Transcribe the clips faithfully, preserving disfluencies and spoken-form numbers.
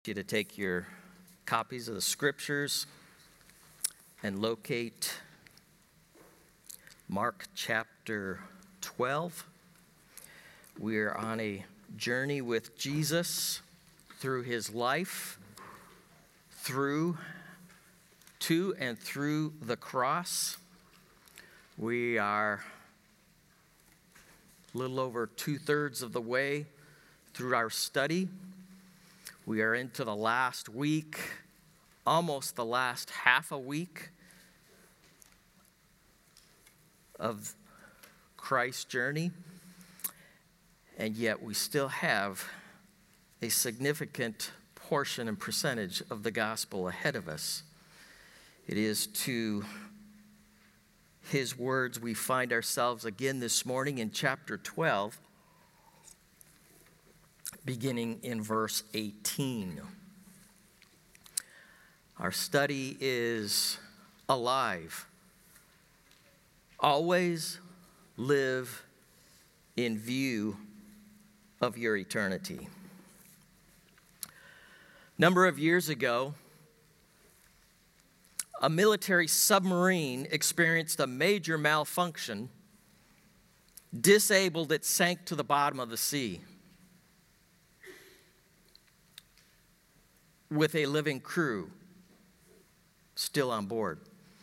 You to take your copies of the scriptures and locate Mark chapter twelve. We're on a journey with Jesus through his life, through, to and through the cross. We are a little over two-thirds of the way through our study. We are into the last week, almost the last half a week of Christ's journey, and yet we still have a significant portion and percentage of the gospel ahead of us. It is to his words we find ourselves again this morning in chapter twelve, beginning in verse eighteen. Our study is alive. Always live in view of your eternity. A number of years ago, a military submarine experienced a major malfunction, disabled it, sank to the bottom of the sea with a living crew still on board.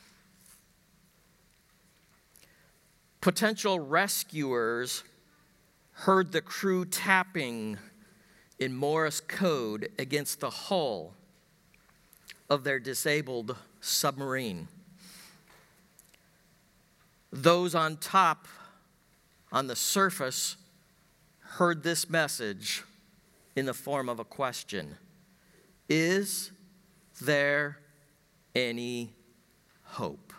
Potential rescuers heard the crew tapping in Morse code against the hull of their disabled submarine. Those on top, on the surface, heard this message in the form of a question: is there any hope?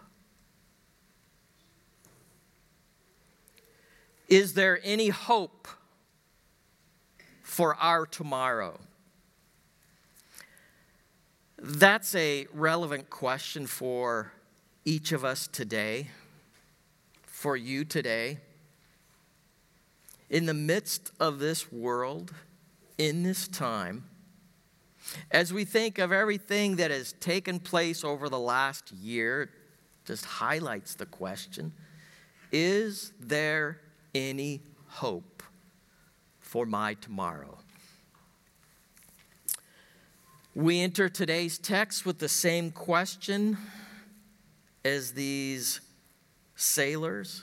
Is there any hope for our tomorrow? That's a relevant question for each of us today, for you today. In the midst of this world, in this time, as we think of everything that has taken place over the last year, it just highlights the question: is there any hope for my tomorrow? We enter today's text with the same question as these sailors.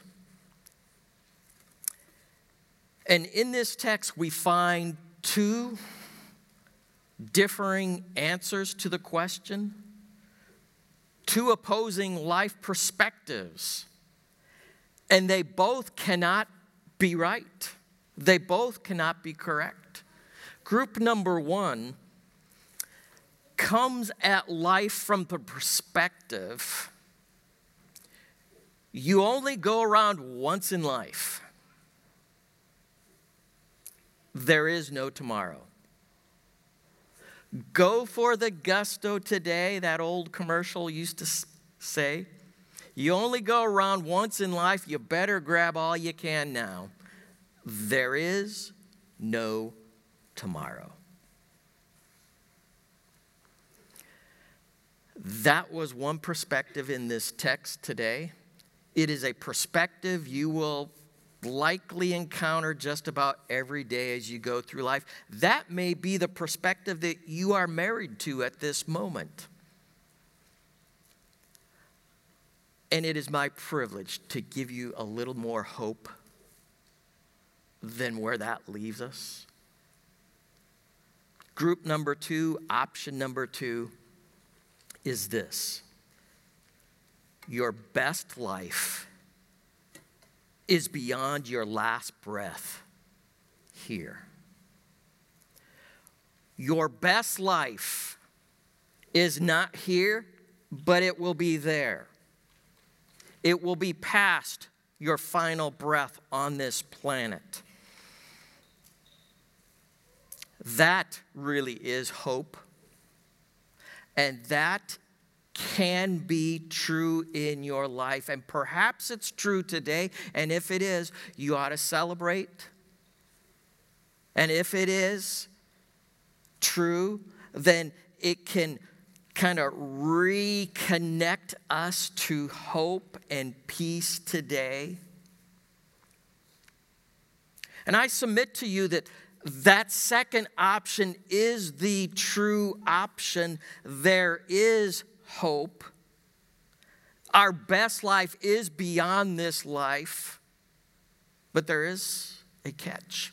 And in this text, we find two differing answers to the question, two opposing life perspectives, and they both cannot be right. They both cannot be correct. Group number one comes at life from the perspective, you only go around once in life. There is no tomorrow. Go for the gusto today, that old commercial used to say. You only go around once in life, you better grab all you can now. There is no tomorrow. That was one perspective in this text today. It is a perspective you will likely encounter just about every day as you go through life. That may be the perspective that you are married to at this moment. And it is my privilege to give you a little more hope than where that leaves us. Group number two, option number two, is this: your best life is beyond your last breath here. Your best life is not here, but it will be there. It will be past your final breath on this planet. That really is hope. And that can be true in your life. And perhaps it's true today. And if it is, you ought to celebrate. And if it is true, then it can kind of reconnect us to hope and peace today. And I submit to you that that second option is the true option. There is hope. Our best life is beyond this life, but there is a catch.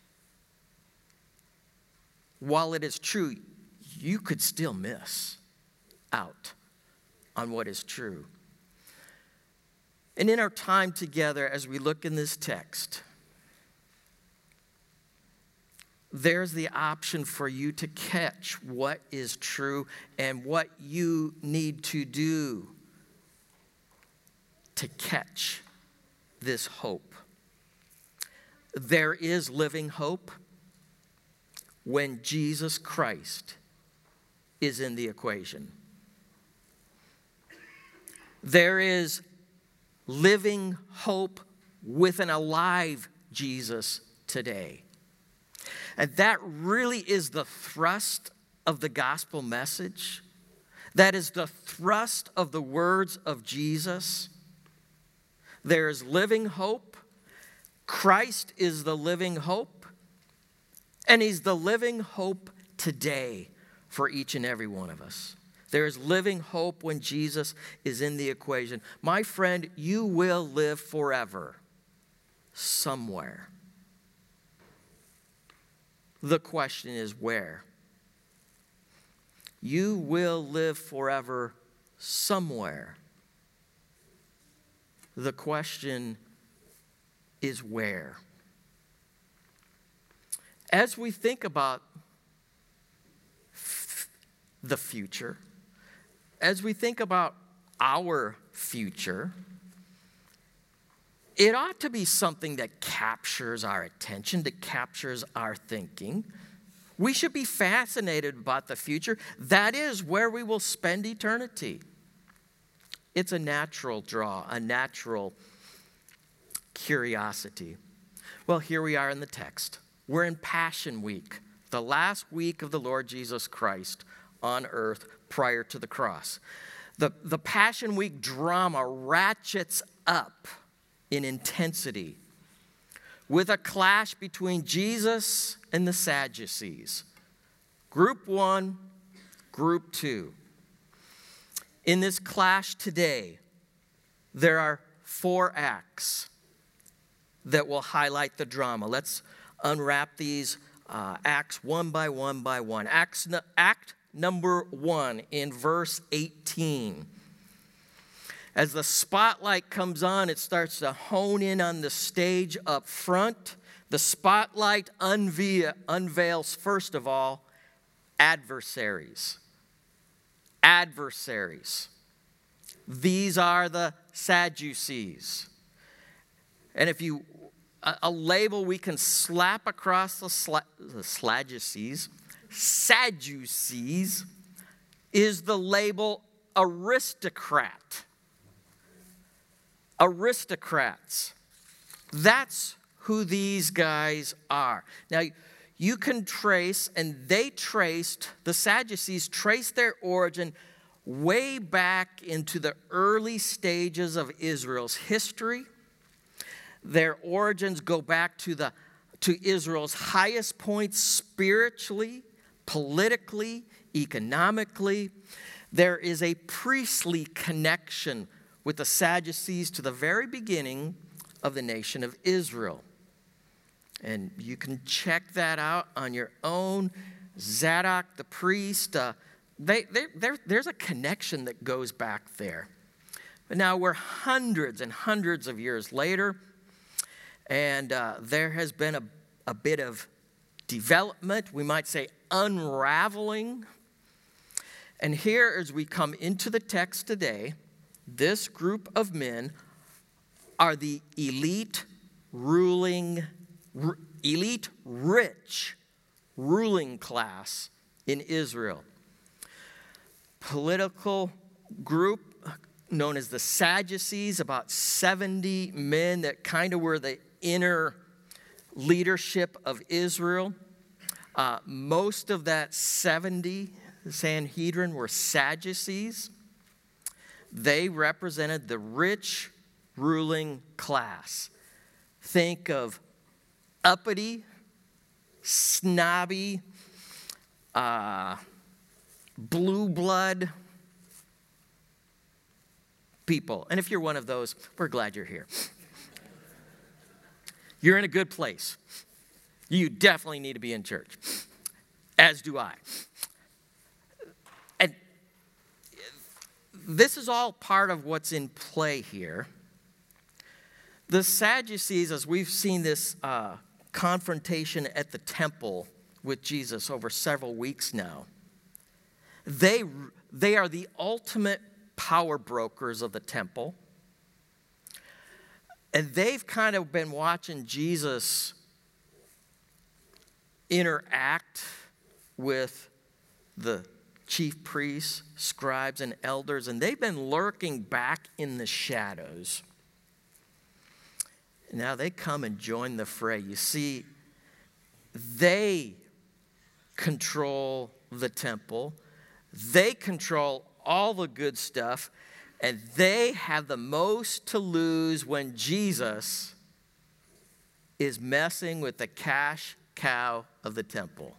While it is true, you could still miss out on what is true. And in our time together, as we look in this text, there's the option for you to catch what is true and what you need to do to catch this hope. There is living hope when Jesus Christ is in the equation. There is living hope with an alive Jesus today. And that really is the thrust of the gospel message. That is the thrust of the words of Jesus. There is living hope. Christ is the living hope. And he's the living hope today for each and every one of us. There is living hope when Jesus is in the equation. My friend, you will live forever somewhere. The question is where? You will live forever somewhere. The question is where? As we think about f- the future, as we think about our future, it ought to be something that captures our attention, that captures our thinking. We should be fascinated about the future. That is where we will spend eternity. It's a natural draw, a natural curiosity. Well, here we are in the text. We're in Passion Week, the last week of the Lord Jesus Christ on earth prior to the cross. The, the Passion Week drama ratchets up in intensity with a clash between Jesus and the Sadducees. Group one, group two. In this clash today, there are four acts that will highlight the drama. Let's unwrap these uh, acts one by one by one. Acts, act number one in verse eighteen. As the spotlight comes on, it starts to hone in on the stage up front. The spotlight unveil, unveils, first of all, adversaries. Adversaries. These are the Sadducees. And if you, a, a label we can slap across the, sla, the Sadducees, Sadducees, is the label aristocrat. Aristocrats. That's who these guys are. Now, you can trace, and they traced, the Sadducees traced their origin way back into the early stages of Israel's history. Their origins go back to the to Israel's highest point spiritually, politically, economically. There is a priestly connection with the Sadducees to the very beginning of the nation of Israel. And you can check that out on your own. Zadok, the priest, uh, they, they, there's a connection that goes back there. But now we're hundreds and hundreds of years later, and uh, there has been a, a bit of development, we might say unraveling. And here, as we come into the text today, this group of men are the elite ruling, r- elite rich ruling class in Israel. Political group known as the Sadducees, about seventy men that kind of were the inner leadership of Israel. Uh, most of that seventy Sanhedrin were Sadducees. They represented the rich ruling class. Think of uppity, snobby, uh, blue blood people. And if you're one of those, we're glad you're here. You're in a good place. You definitely need to be in church, as do I. And this is all part of what's in play here. The Sadducees, as we've seen this uh, confrontation at the temple with Jesus over several weeks now, they, they are the ultimate power brokers of the temple. And they've kind of been watching Jesus interact with the chief priests, scribes, and elders, and they've been lurking back in the shadows. Now they come and join the fray. You see, they control the temple. They control all the good stuff. And they have the most to lose when Jesus is messing with the cash cow of the temple.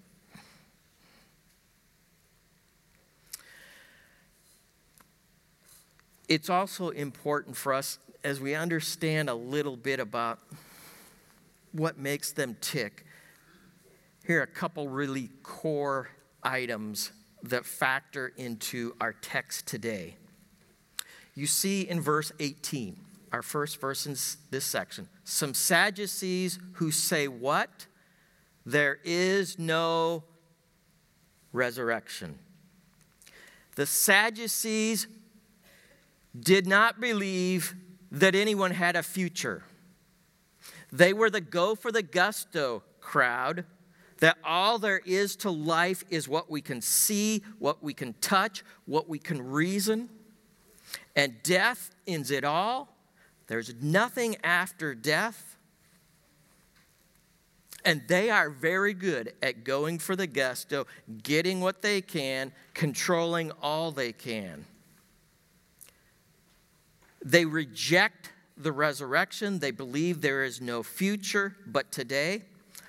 It's also important for us as we understand a little bit about what makes them tick. Here are a couple really core items that factor into our text today. You see in verse eighteen, our first verse in this section, some Sadducees who say what? There is no resurrection. The Sadducees did not believe that anyone had a future. They were the go for the gusto crowd, that all there is to life is what we can see, what we can touch, what we can reason. And death ends it all. There's nothing after death. And they are very good at going for the gusto, getting what they can, controlling all they can. They reject the resurrection. They believe there is no future but today.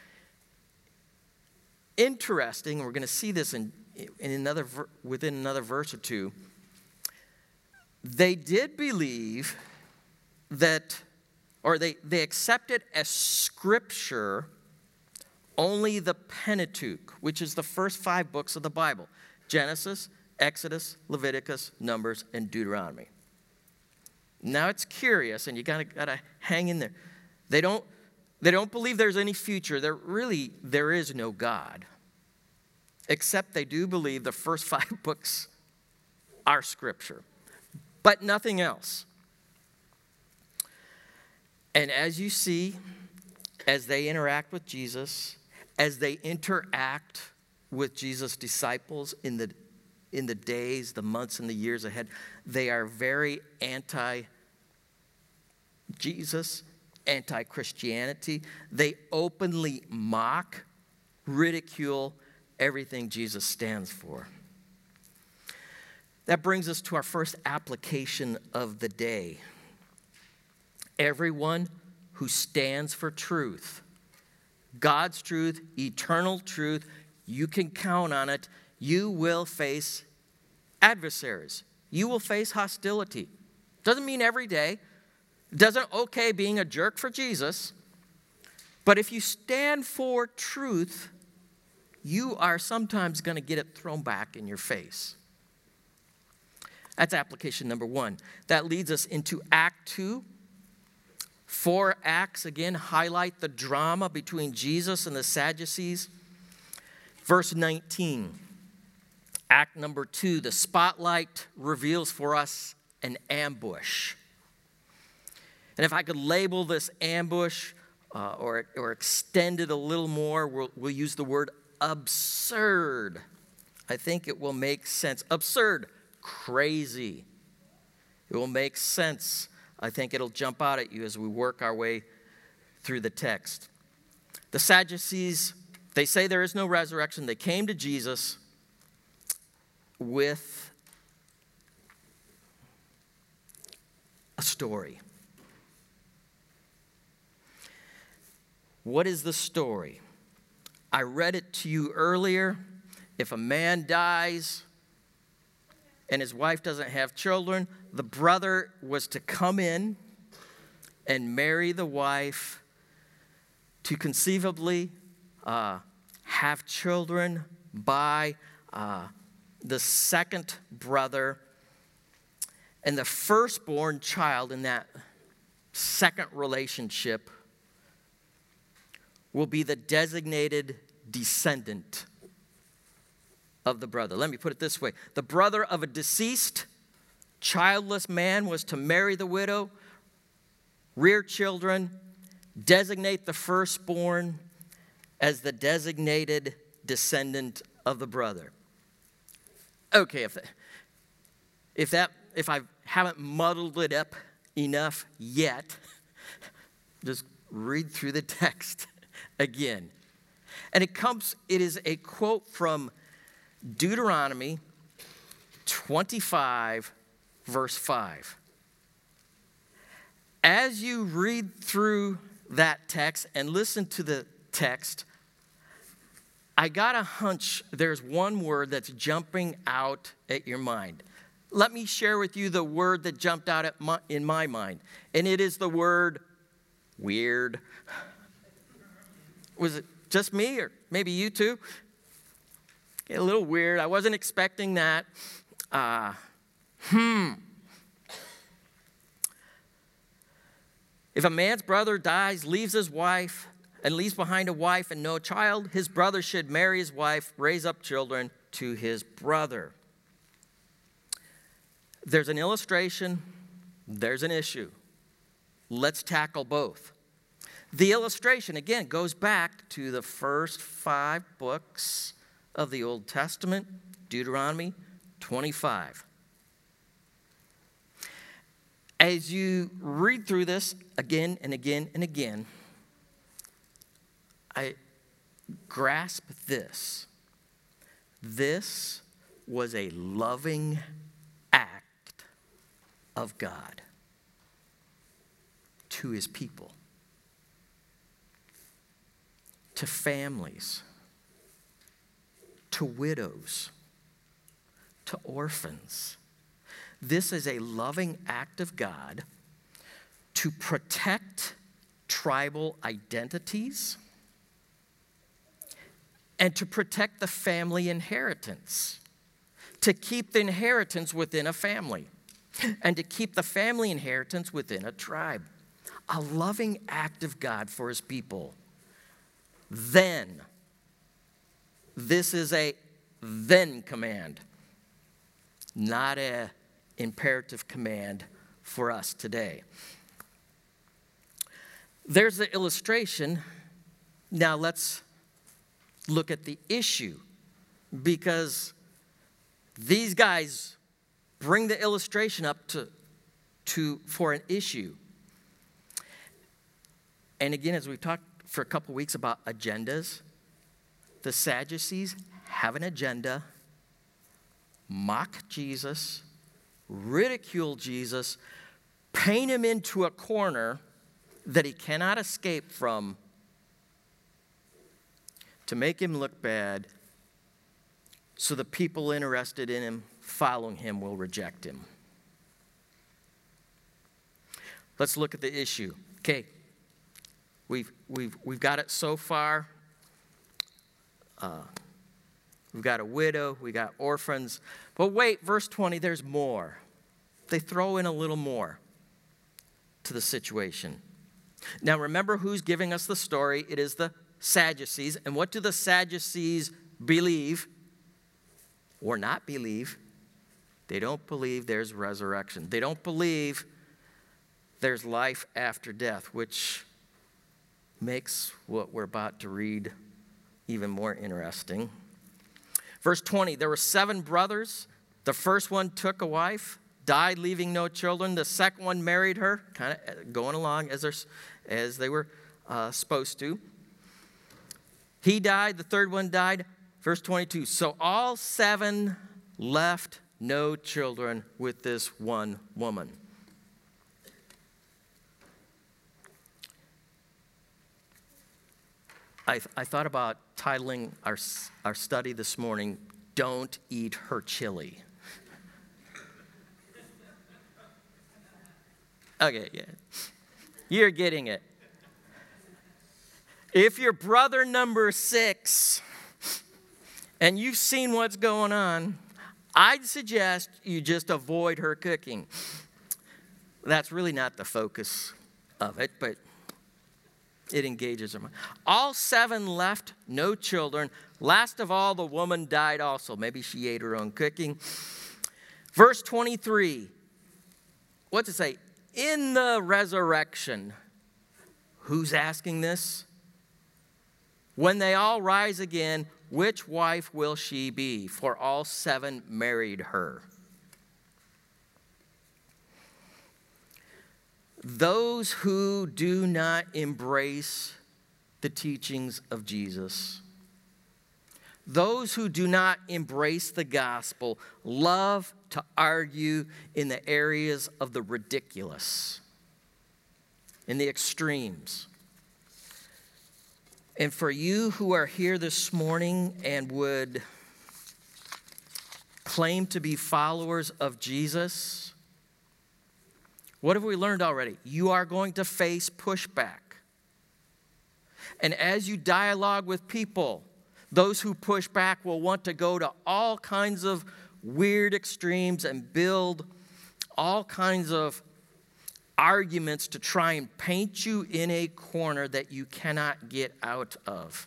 Interesting, we're going to see this in, in another within another verse or two. They did believe that, or they, they accepted as scripture only the Pentateuch, which is the first five books of the Bible: Genesis, Exodus, Leviticus, Numbers, and Deuteronomy. Now it's curious, and you gotta gotta hang in there. They don't they don't believe there's any future. There really there is no God, except they do believe the first five books are scripture, but nothing else. And as you see, as they interact with Jesus, as they interact with Jesus' disciples in the in the days, the months, and the years ahead, they are very anti-Jesus, anti-Christianity. They openly mock, ridicule everything Jesus stands for. That brings us to our first application of the day. Everyone who stands for truth, God's truth, eternal truth, you can count on it. You will face adversaries. You will face hostility. Doesn't mean every day. Doesn't okay being a jerk for Jesus. But if you stand for truth, you are sometimes going to get it thrown back in your face. That's application number one. That leads us into Act two. Four acts, again, highlight the drama between Jesus and the Sadducees. Verse nineteen. Act number two, the spotlight reveals for us an ambush. And if I could label this ambush uh, or, or extend it a little more, we'll, we'll use the word absurd. I think it will make sense. Absurd, crazy. It will make sense. I think it'll jump out at you as we work our way through the text. The Sadducees They say there is no resurrection. They came to Jesus with a story. What is the story? I read it to you earlier. If a man dies and his wife doesn't have children, the brother was to come in and marry the wife to conceivably uh, have children by uh, the second brother. And the firstborn child in that second relationship will be the designated descendant of the brother. Let me put it this way. The brother of a deceased, childless man was to marry the widow, rear children, designate the firstborn as the designated descendant of the brother. Okay, if, if, that, if I haven't muddled it up enough yet, just read through the text again. And it comes, it is a quote from Deuteronomy twenty-five, verse five. As you read through that text and listen to the text, I got a hunch there's one word that's jumping out at your mind. Let me share with you the word that jumped out at my, in my mind, and it is the word weird. Was it just me or maybe you too? A little weird. I wasn't expecting that. Uh, hmm. If a man's brother dies, leaves his wife, and leaves behind a wife and no child, his brother should marry his wife, raise up children to his brother. There's an illustration. There's an issue. Let's tackle both. The illustration, again, goes back to the first five books of the Old Testament, Deuteronomy twenty-five. As you read through this again and again and again, I grasp this. This was a loving act of God to his people, to families, to widows, to orphans. This is a loving act of God to protect tribal identities and to protect the family inheritance, to keep the inheritance within a family and to keep the family inheritance within a tribe. A loving act of God for his people. Then, this is a then command, not an imperative command for us today. There's the illustration. Now let's look at the issue, because these guys bring the illustration up to, to for an issue. And again, as we've talked for a couple weeks about agendas, the Sadducees have an agenda, mock Jesus, ridicule Jesus, paint him into a corner that he cannot escape from, to make him look bad, so the people interested in him, following him, will reject him. Let's look at the issue. Okay, we've we've we've got it so far. Uh, we've got a widow, we got orphans, but wait, verse twenty. There's more. They throw in a little more to the situation. Now remember who's giving us the story. It is the Sadducees. And what do the Sadducees believe or not believe? They don't believe there's resurrection. They don't believe there's life after death, which makes what we're about to read even more interesting. Verse twenty, there were seven brothers. The first one took a wife, died leaving no children. The second one married her, kind of going along as, as they were uh, supposed to. He died, the third one died. Verse twenty-two, so all seven left no children with this one woman. I, I thought about titling our, our study this morning, Don't Eat Her Chili. Okay, yeah. You're getting it. If you're brother number six and you've seen what's going on, I'd suggest you just avoid her cooking. That's really not the focus of it, but it engages her mind. All seven left no children. Last of all, the woman died also. Maybe she ate her own cooking. Verse twenty-three. What's it say? In the resurrection. Who's asking this? When they all rise again, which wife will she be? For all seven married her. Those who do not embrace the teachings of Jesus, those who do not embrace the gospel, love to argue in the areas of the ridiculous, in the extremes. And for you who are here this morning and would claim to be followers of Jesus, what have we learned already? You are going to face pushback. And as you dialogue with people, those who push back will want to go to all kinds of weird extremes and build all kinds of arguments to try and paint you in a corner that you cannot get out of.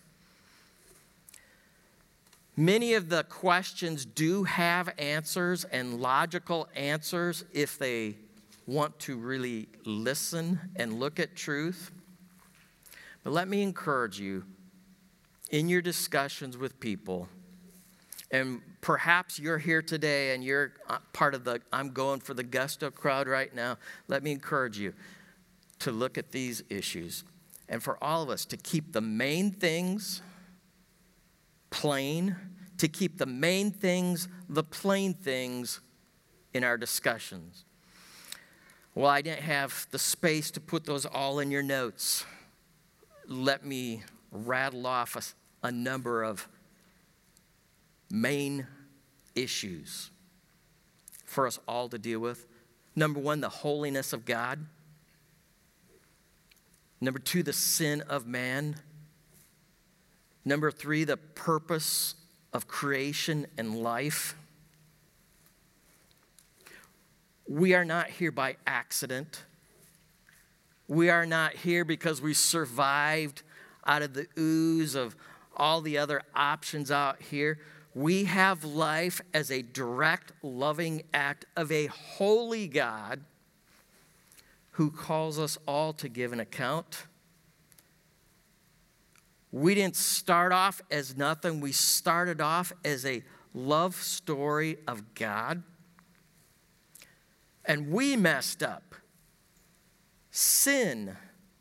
Many of the questions do have answers and logical answers if they want to really listen and look at truth. But let me encourage you in your discussions with people, and perhaps you're here today and you're part of the I'm going for the gusto crowd right now. Let me encourage you to look at these issues and for all of us to keep the main things plain, to keep the main things, the plain things in our discussions. Well, I didn't have the space to put those all in your notes. Let me rattle off a, a number of main issues for us all to deal with. Number one, the holiness of God. Number two, the sin of man. Number three, the purpose of creation and life. We are not here by accident. We are not here because we survived out of the ooze of all the other options out here. We have life as a direct, loving act of a holy God who calls us all to give an account. We didn't start off as nothing. We started off as a love story of God. And we messed up. Sin,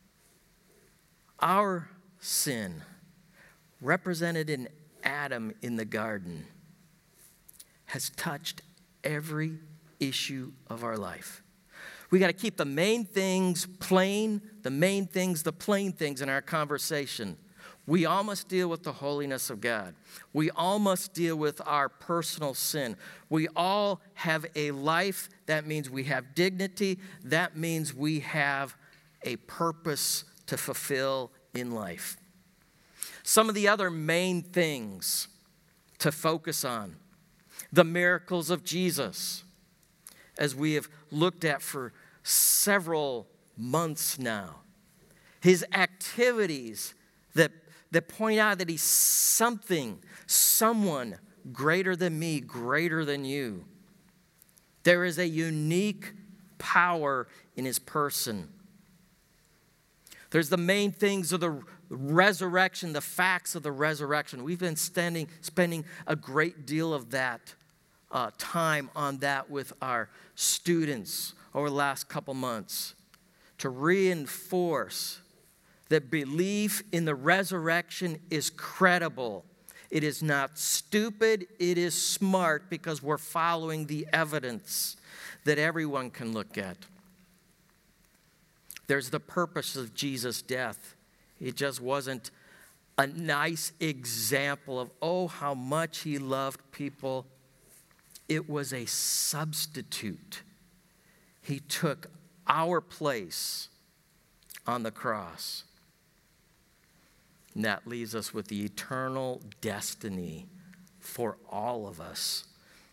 our sin, represented in Adam in the garden, has touched every issue of our life. We got to keep the main things plain, the main things, the plain things in our conversation. We all must deal with the holiness of God. We all must deal with our personal sin. We all have a life. That means we have dignity. That means we have a purpose to fulfill in life. Some of the other main things to focus on: the miracles of Jesus, as we have looked at for several months now. His activities that that point out that he's something, someone greater than me, greater than you. There is a unique power in his person. There's the main things of the resurrection, the facts of the resurrection. We've been spending, spending a great deal of that uh, time on that with our students over the last couple months to reinforce that belief in the resurrection is credible. It is not stupid, it is smart because we're following the evidence that everyone can look at. There's the purpose of Jesus' death. It just wasn't a nice example of, oh, how much he loved people. It was a substitute. He took our place on the cross. And that leaves us with the eternal destiny for all of us.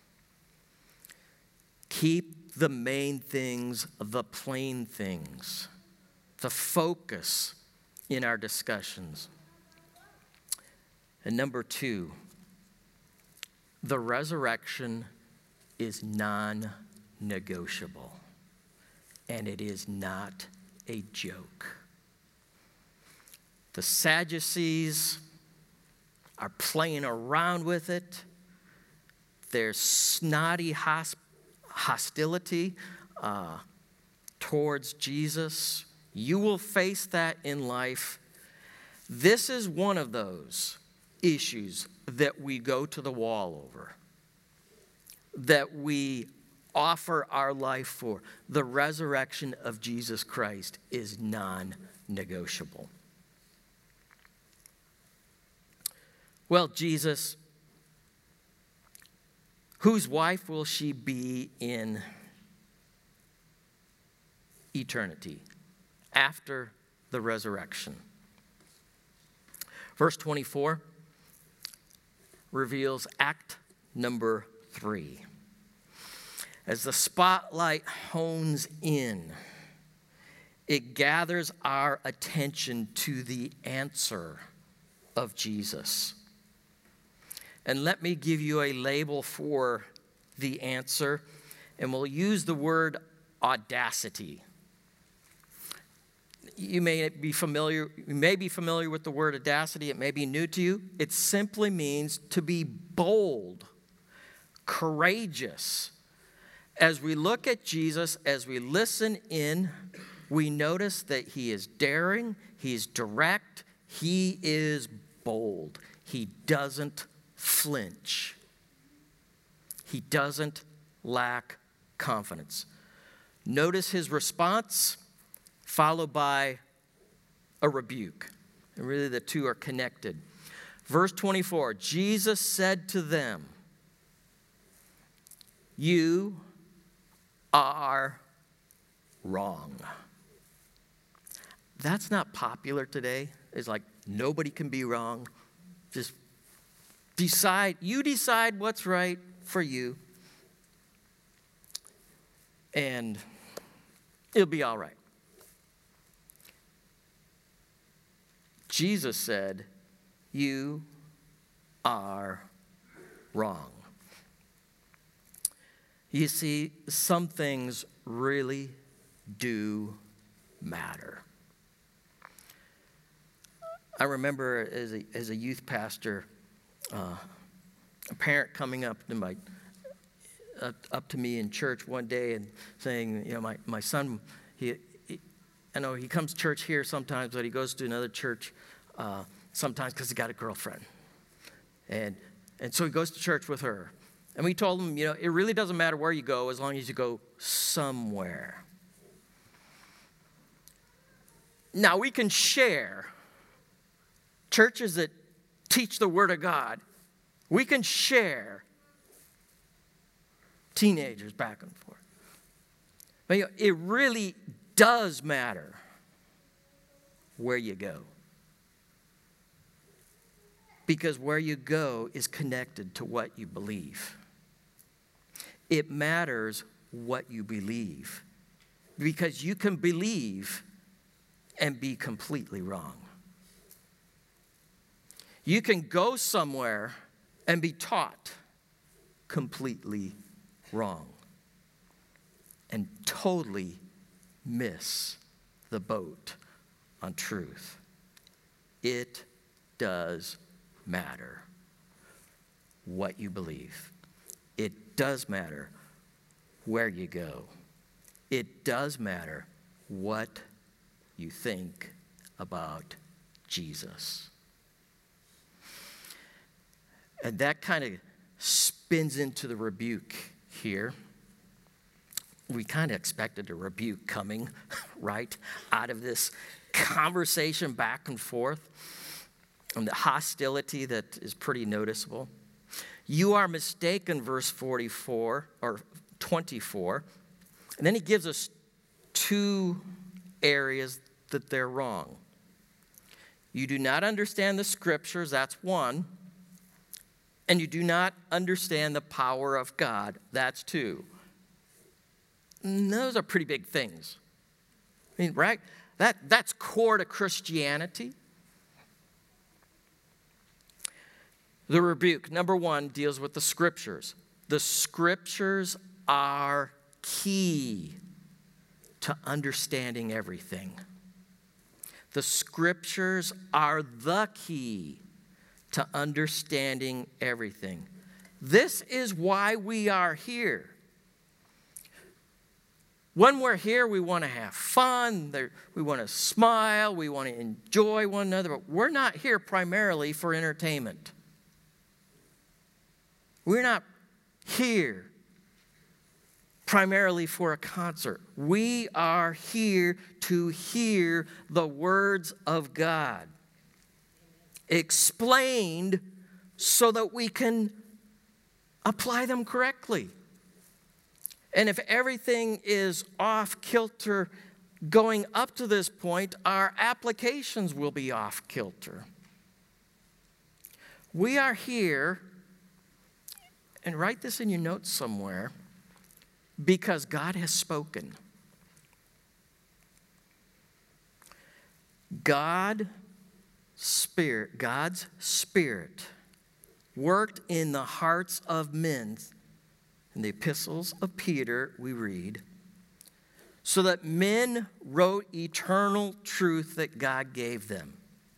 Keep the main things, the plain things, the focus in our discussions. And number two, the resurrection is non-negotiable, and it is not a joke. The Sadducees are playing around with it. There's snotty hosp- hostility uh, towards Jesus. You will face that in life. This is one of those issues that we go to the wall over, that we offer our life for. The resurrection of Jesus Christ is non-negotiable. Well, Jesus, whose wife will she be in eternity after the resurrection? Verse twenty-four reveals act number three. As the spotlight hones in, it gathers our attention to the answer of Jesus. And let me give you a label for the answer, and we'll use the word audacity. You may be familiar, you may be familiar with the word audacity. It may be new to you. It simply means to be bold, courageous. As we look at Jesus, as we listen in, we notice that he is daring, he's direct, he is bold. He doesn't flinch. He doesn't lack confidence. Notice his response, followed by a rebuke. And really the two are connected. Verse twenty-four, Jesus said to them, "You are wrong." That's not popular today. It's like nobody can be wrong. Just decide, you decide what's right for you, and it'll be all right. Jesus said, "You are wrong." You see, some things really do matter. I remember as a, as a youth pastor, uh, a parent coming up to my uh, up to me in church one day and saying, you know, my, my son, he, he, I know he comes to church here sometimes, but he goes to another church uh, sometimes because he got a girlfriend. And and so he goes to church with her. And we told him, you know, it really doesn't matter where you go as long as you go somewhere. Now, we can share churches that teach the Word of God. We can share teenagers back and forth. But you know, it really does matter where you go. Because where you go is connected to what you believe. It matters what you believe. Because you can believe and be completely wrong. You can go somewhere and be taught completely wrong and totally miss the boat on truth. It does matter what you believe. It does matter where you go. It does matter what you think about Jesus. And that kind of spins into the rebuke here. We kind of expected a rebuke coming, right, out of this conversation back and forth, and the hostility that is pretty noticeable. You are mistaken, verse forty-four, or twenty-four. And then he gives us two areas that they're wrong. You do not understand the scriptures, that's one. And you do not understand the power of God, that's two. And those are pretty big things. I mean, right? That, that's core to Christianity. The rebuke, number one, deals with the scriptures. The scriptures are key to understanding everything. The scriptures are the key to understanding everything. This is why we are here. When we're here, we want to have fun, we want to smile, we want to enjoy one another, but we're not here primarily for entertainment. We're not here primarily for a concert. We are here to hear the words of God explained so that we can apply them correctly. And if everything is off kilter going up to this point, our applications will be off kilter. We are here, and write this in your notes somewhere, because God has spoken. God, Spirit, God's Spirit worked in the hearts of men. In the epistles of Peter, we read, so that men wrote eternal truth that God gave them.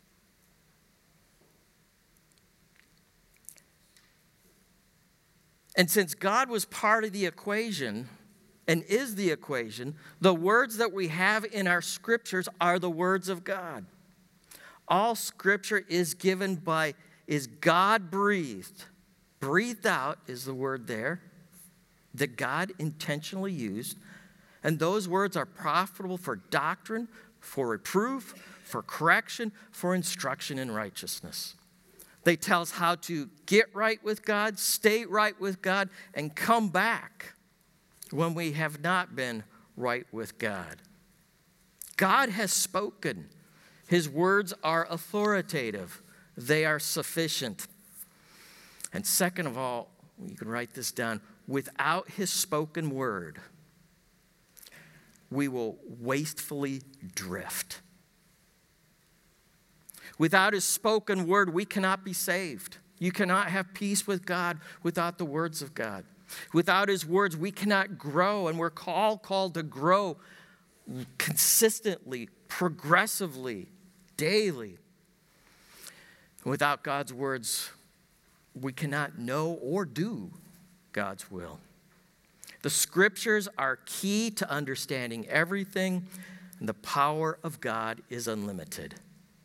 And since God was part of the equation and is the equation, the words that we have in our scriptures are the words of God. All scripture is given by, is God-breathed. Breathed out is the word there that God intentionally used. And those words are profitable for doctrine, for reproof, for correction, for instruction in righteousness. They tell us how to get right with God, stay right with God, and come back when we have not been right with God. God has spoken. His words are authoritative. They are sufficient. And second of all, you can write this down, without his spoken word, we will wastefully drift. Without his spoken word, we cannot be saved. You cannot have peace with God without the words of God. Without his words, we cannot grow, and we're all called to grow consistently, progressively, daily. Without God's words, we cannot know or do God's will. The scriptures are key to understanding everything, and the power of God is unlimited.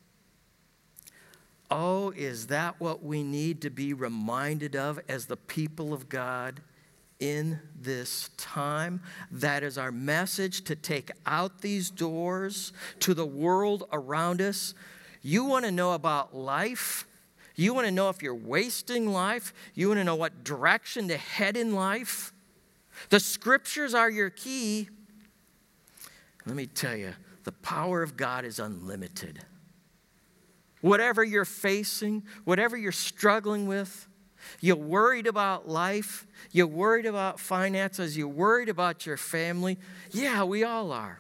Oh, is that what we need to be reminded of as the people of God in this time? That is our message, to take out these doors to the world around us. You want to know about life? You want to know if you're wasting life? You want to know what direction to head in life? The scriptures are your key. Let me tell you, the power of God is unlimited. Whatever you're facing, whatever you're struggling with, you're worried about life, you're worried about finances, you're worried about your family. Yeah, we all are.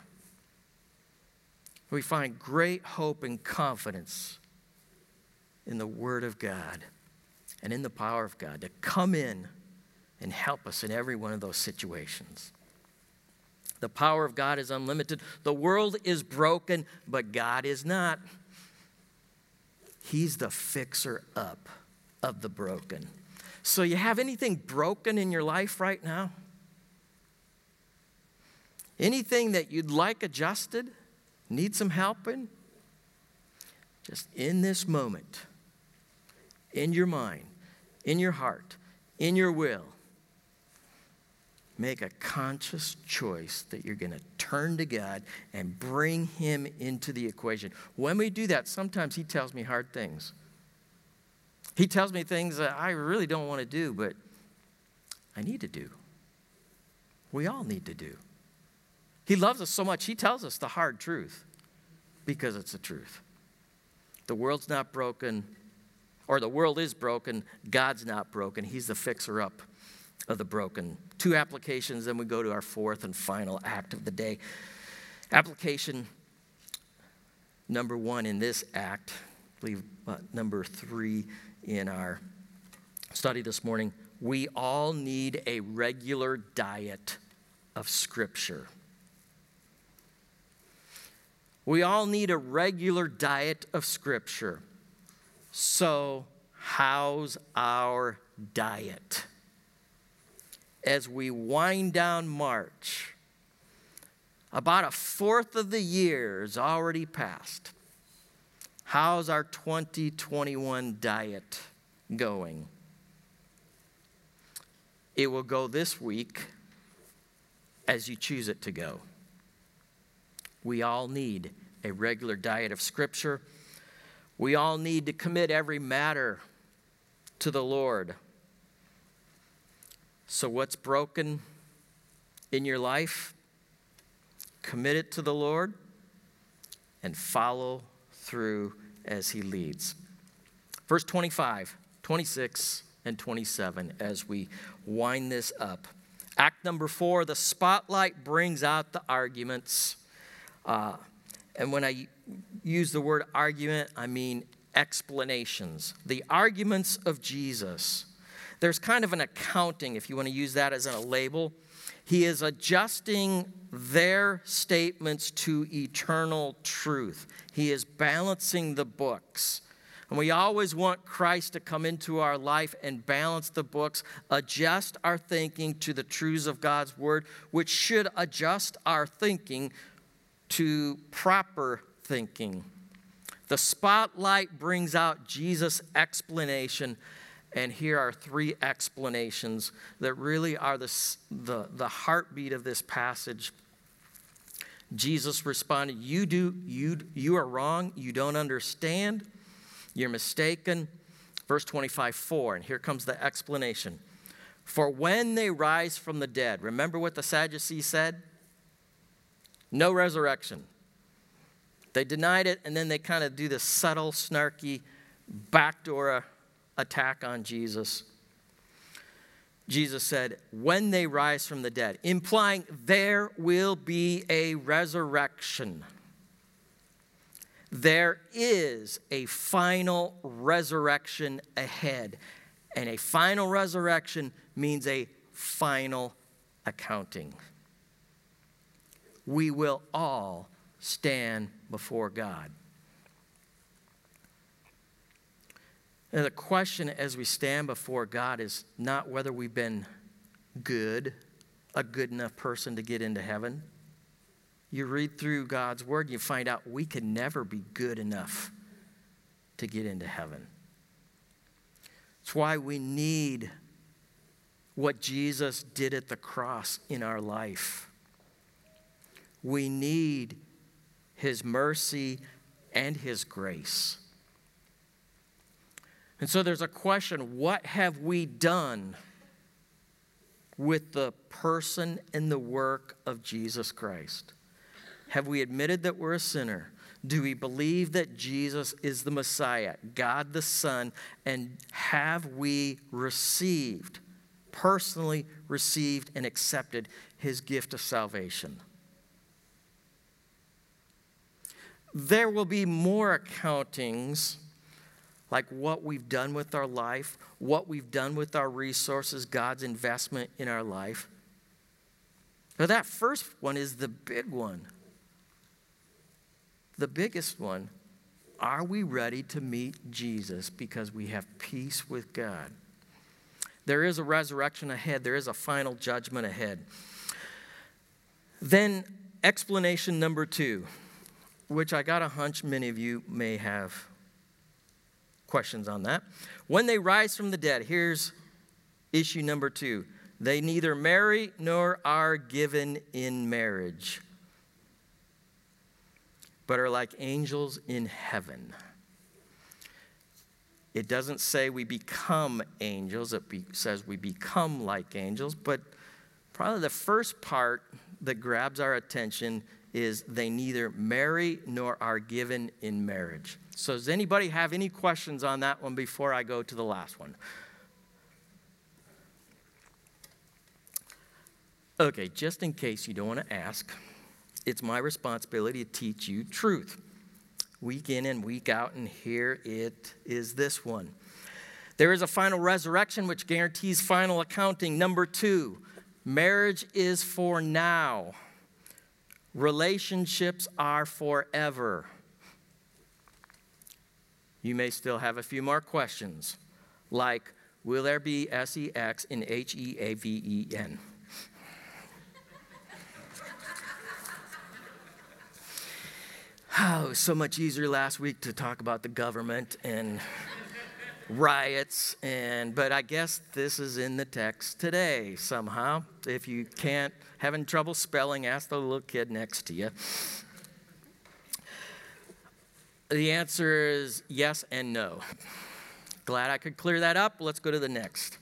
We find great hope and confidence in the Word of God and in the power of God to come in and help us in every one of those situations. The power of God is unlimited. The world is broken, but God is not. He's the fixer up of the broken. So you have anything broken in your life right now? Anything that you'd like adjusted? Need some help in? just in this moment, in your mind, in your heart, in your will, make a conscious choice that you're going to turn to God and bring him into the equation. When we do that, sometimes he tells me hard things. He tells me things that I really don't want to do, but I need to do. We all need to do. He loves us so much, he tells us the hard truth because it's the truth. The world's not broken, or the world is broken. God's not broken. He's the fixer-up of the broken. Two applications, then we go to our fourth and final act of the day. Application number one in this act, I believe uh, number three in our study this morning, we all need a regular diet of Scripture. We all need a regular diet of Scripture. So, how's our diet? As we wind down March, about a fourth of the year is already passed. How's our twenty twenty-one diet going? It will go this week as you choose it to go. We all need a regular diet of Scripture. We all need to commit every matter to the Lord. So what's broken in your life? Commit it to the Lord and follow through as he leads. Verse twenty-five, twenty-six, and twenty-seven as we wind this up. Act number four, the spotlight brings out the arguments. Uh, and when I use the word argument, I mean explanations. The arguments of Jesus. There's kind of an accounting, if you want to use that as a label. He is adjusting their statements to eternal truth. He is balancing the books. And we always want Christ to come into our life and balance the books, adjust our thinking to the truths of God's word, which should adjust our thinking to proper thinking. The spotlight brings out Jesus' explanation. And here are three explanations that really are the, the, the heartbeat of this passage. Jesus responded, you do, you, you are wrong, you don't understand, you're mistaken. Verse twenty-five, four, and here comes the explanation. For when they rise from the dead, remember what the Sadducees said? No resurrection. They denied it, and then they kind of do this subtle, snarky, backdoor attack on Jesus. Jesus said, when they rise from the dead, implying there will be a resurrection. There is a final resurrection ahead. And a final resurrection means a final accounting. We will all stand before God. And the question as we stand before God is not whether we've been good, a good enough person to get into heaven. You read through God's word, you find out we can never be good enough to get into heaven. It's why we need what Jesus did at the cross in our life. We need his mercy and his grace. And so there's a question, what have we done with the person and the work of Jesus Christ? Have we admitted that we're a sinner? Do we believe that Jesus is the Messiah, God the Son? And have we received, personally received and accepted his gift of salvation? There will be more accountings like what we've done with our life, what we've done with our resources, God's investment in our life. But that first one is the big one. The biggest one. Are we ready to meet Jesus because we have peace with God? There is a resurrection ahead. There is a final judgment ahead. Then explanation number two, which I got a hunch many of you may have questions on that. When they rise from the dead, here's issue number two. They neither marry nor are given in marriage, but are like angels in heaven. It doesn't say we become angels. It be, says we become like angels. But probably the first part that grabs our attention is they neither marry nor are given in marriage. So does anybody have any questions on that one before I go to the last one? Okay, just in case you don't want to ask, it's my responsibility to teach you truth. Week in and week out, and here it is this one. There is a final resurrection which guarantees final accounting. Number two, marriage is for now. Relationships are forever. You may still have a few more questions, like, will there be S E X in H E A V E N? Oh, it was so much easier last week to talk about the government and riots, and but I guess this is in the text today somehow. If you can't, having trouble spelling, ask the little kid next to you. The answer is yes and no. Glad I could clear that up. Let's go to the next.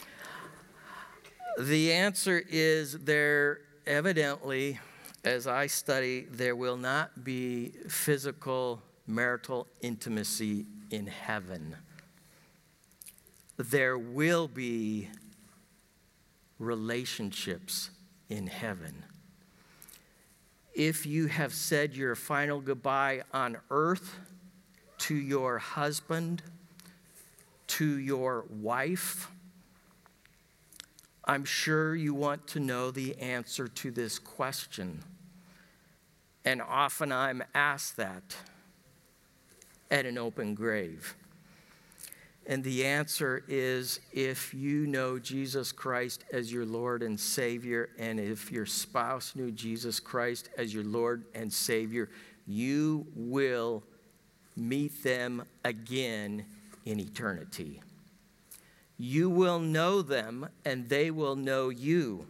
The answer is there evidently, as I study, there will not be physical marital intimacy in heaven. There will be relationships in heaven. If you have said your final goodbye on earth to your husband, to your wife, I'm sure you want to know the answer to this question. And often I'm asked that at an open grave. And the answer is, if you know Jesus Christ as your Lord and Savior, and if your spouse knew Jesus Christ as your Lord and Savior, you will meet them again in eternity. You will know them, and they will know you.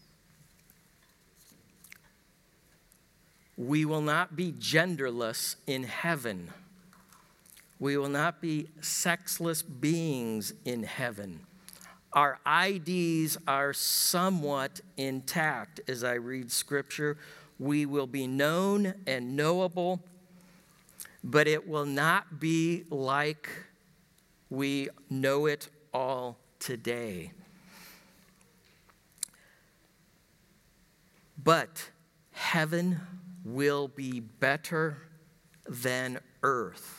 We will not be genderless in heaven. We will not be sexless beings in heaven. Our I Ds are somewhat intact as I read Scripture. We will be known and knowable, but it will not be like we know it all today. But heaven will be better than earth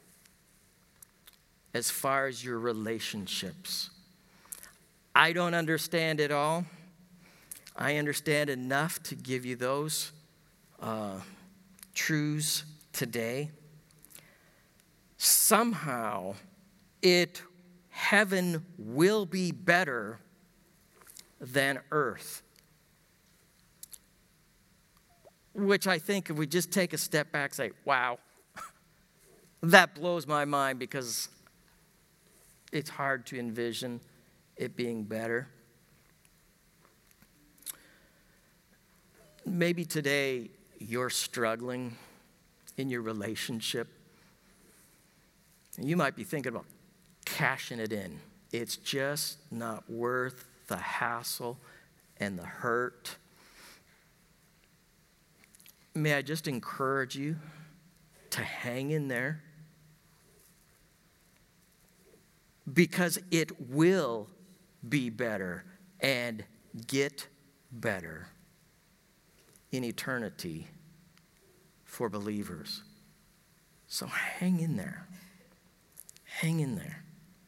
as far as your relationships. I don't understand it all. I understand enough to give you those uh, truths today. Somehow, it heaven will be better than earth. Which I think if we just take a step back and say, wow, that blows my mind, because it's hard to envision it being better. Maybe today you're struggling in your relationship. You might be thinking about cashing it in. It's just not worth the hassle and the hurt. May I just encourage you to hang in there, because it will be better and get better in eternity for believers. So hang in there. Hang in there.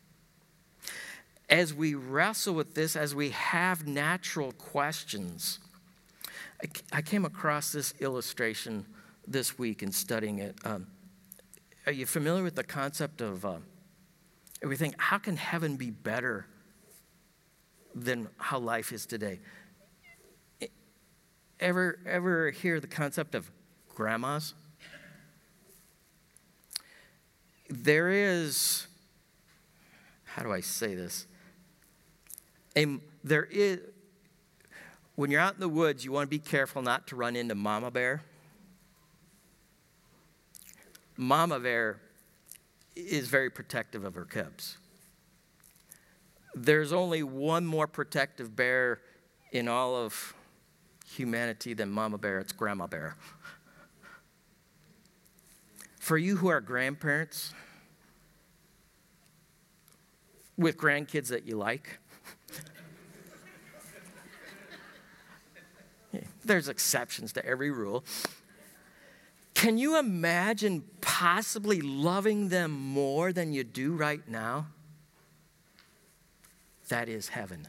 As we wrestle with this, as we have natural questions, I came across this illustration this week in studying it. Um, are you familiar with the concept of, uh, we think, how can heaven be better than how life is today? Ever, ever hear the concept of grandmas? There is how do I say this? A, there is, when you're out in the woods, you want to be careful not to run into mama bear. Mama bear is very protective of her cubs. There's only one more protective bear in all of humanity than mama bear. It's grandma bear. For you who are grandparents with grandkids that you like, there's exceptions to every rule. Can you imagine possibly loving them more than you do right now? That is heaven.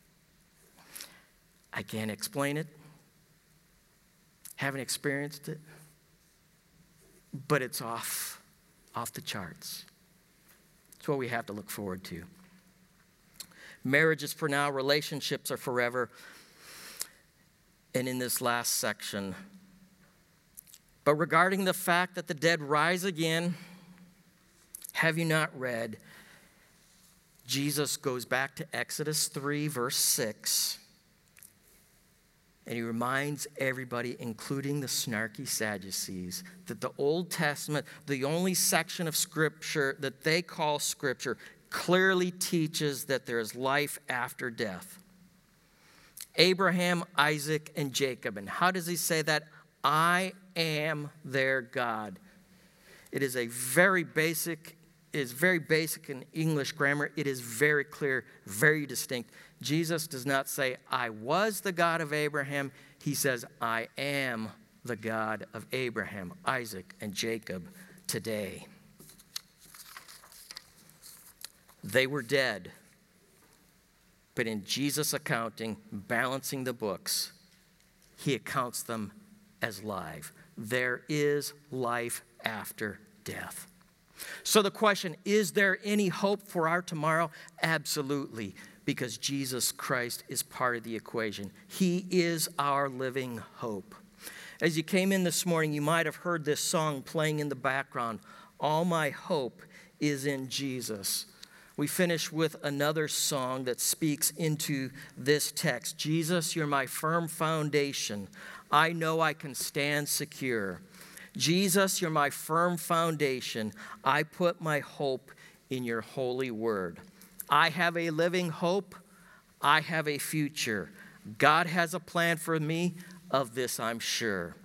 I can't explain it. Haven't experienced it. But it's off, off the charts. It's what we have to look forward to. Marriage is for now, relationships are forever. And in this last section, but regarding the fact that the dead rise again, have you not read? Jesus goes back to Exodus three, verse six, and he reminds everybody, including the snarky Sadducees, that the Old Testament, the only section of Scripture that they call Scripture, clearly teaches that there is life after death. Abraham, Isaac, and Jacob. And how does he say that? I am their God. It is a very basic, it is very basic in English grammar. It is very clear, very distinct. Jesus does not say, I was the God of Abraham. He says, I am the God of Abraham, Isaac, and Jacob today. They were dead. But in Jesus' accounting, balancing the books, he accounts them as live. There is life after death. So the question, is there any hope for our tomorrow? Absolutely, because Jesus Christ is part of the equation. He is our living hope. As you came in this morning, you might have heard this song playing in the background. All my hope is in Jesus. We finish with another song that speaks into this text. Jesus, you're my firm foundation. I know I can stand secure. Jesus, you're my firm foundation. I put my hope in your holy word. I have a living hope. I have a future. God has a plan for me. Of this I'm sure.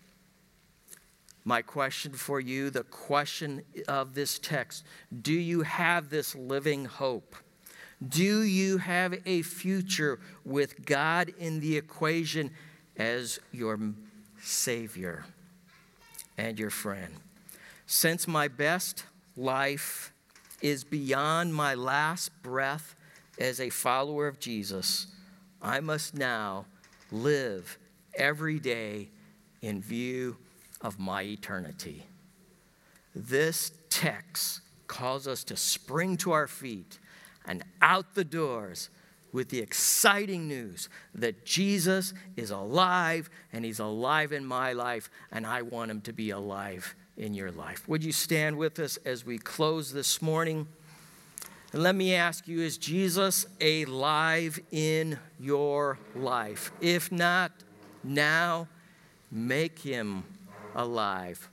My question for you, the question of this text, do you have this living hope? Do you have a future with God in the equation as your Savior and your friend? Since my best life is beyond my last breath as a follower of Jesus, I must now live every day in view of my eternity. This text calls us to spring to our feet and out the doors with the exciting news that Jesus is alive, and he's alive in my life, and I want him to be alive in your life. Would you stand with us as we close this morning? And let me ask you, is Jesus alive in your life? If not, now make him alive.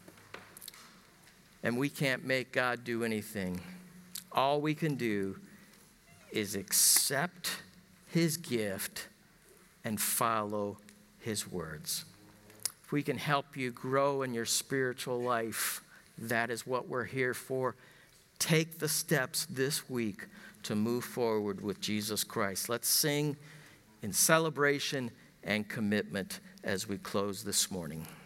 And we can't make God do anything. All we can do is accept his gift and follow his words. If we can help you grow in your spiritual life, that is what we're here for. Take the steps this week to move forward with Jesus Christ. Let's sing in celebration and commitment as we close this morning.